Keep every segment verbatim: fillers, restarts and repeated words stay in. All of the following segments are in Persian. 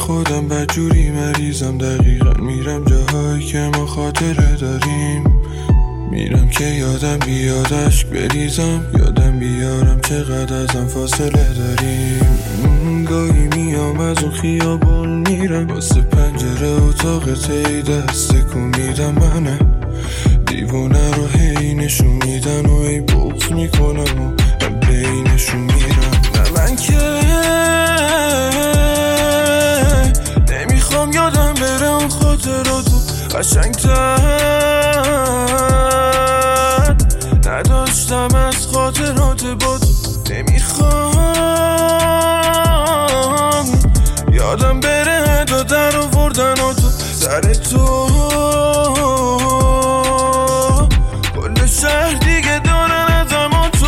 خودم بدجوری مریضم، دقیقا میرم جاهایی که ما خاطره داریم. میرم که یادم بیاد اشک بریزم، یادم بیارم چقدر ازم فاصله داریم. گاهی میام از اون خیابون میرم، واسه پنجره اتاق تی دست کن میدم. منه دیوونه رو هی نشون میدن و هی بغض میکنم و من بینشون میرم. نه من که نمیخوام یادم بره اون خاطراتو، قشنگتر نداشتم از خاطرات با تو. نمیخوام یادم بره دو در آوردن و تو سر تو. کل شهر دیگه دارن از اما تو.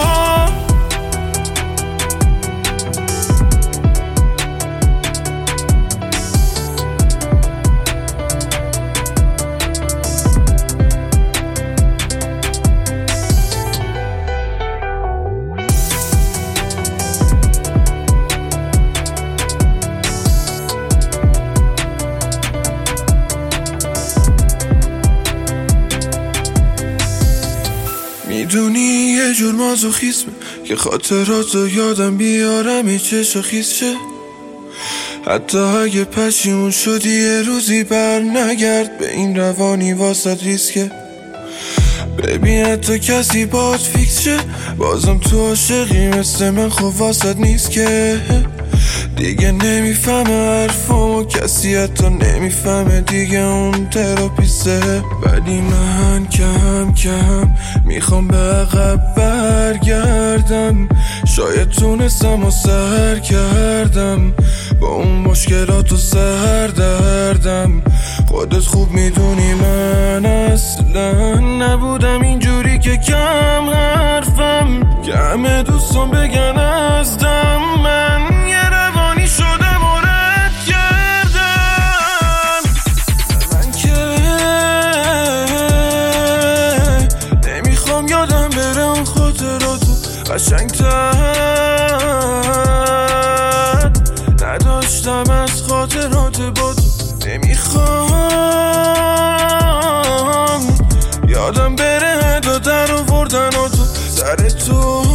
میدونی یه جور مازوخیسمه که خاطراتو یادم بیارم یه چشا خیس شه. حتی اگه پشیمون شدی یه روزی بر نگرد، به این روانی واسط ریسکه. ببین حتی کسی باهات فیکس شه، بازم تو عاشقی مثل من، خب واسط نیست که. دیگه نمیفهمه حرفامو کسی، حتی نمیفهمه دیگه اون تراپیسته. ولی من کم کم میخوام به عقب برگردم، شاید تونستم و سر کردم با اون مشکلات و سر دردم. خودت خوب میدونی من اصلا نبودم اینجوری که کم حرفم، که همه دوستان بگن از دم. من یه روانی شدم و رد کردم. من که نمیخوام یادم بره اون خاطراتو، قشنگتر نداشتم از خاطرات با تو. نمیخوام یادم بره دو در آوردن و تو سر تو.